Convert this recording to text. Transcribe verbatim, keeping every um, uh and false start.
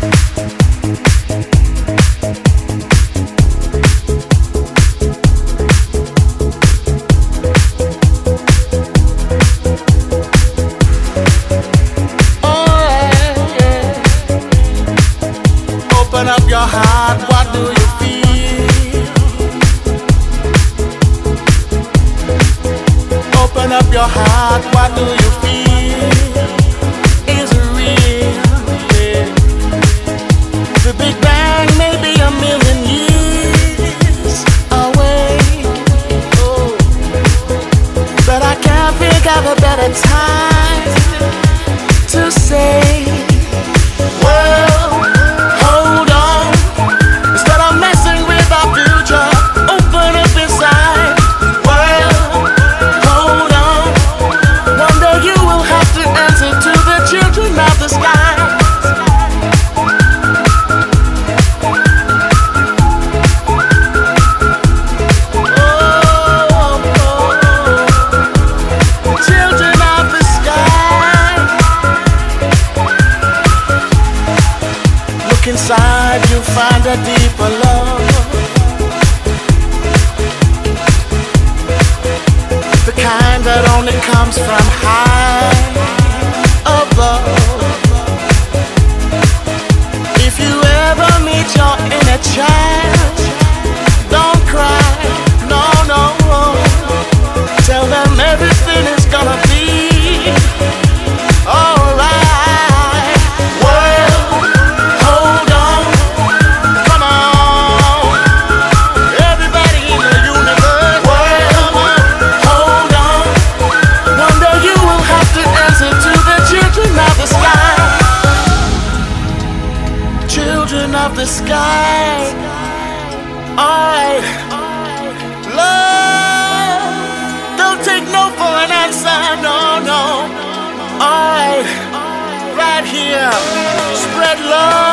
Open up your heart, what do you feel? Open up your heart, what do you feel? Is it real? Yeah. The Big Bang may be a million years away, oh, but I can't think of a better time to say, well, hold on, instead of messing with our future, open up inside. Well, hold on, one day you will have to answer to the children of the sky. Oh, oh, children of the sky. Look inside, you'll find a deeper love, the kind that only comes from high above. If you ever meet your inner child, don't cry, no, no. Tell them everything is gonna be alright. Well, hold on, come on, everybody in the universe. Well, hold on, one day you will have to answer to the children of the sky. Children of the sky, alright. Love, don't take no for an answer, no, no. Alright, right here, spread love.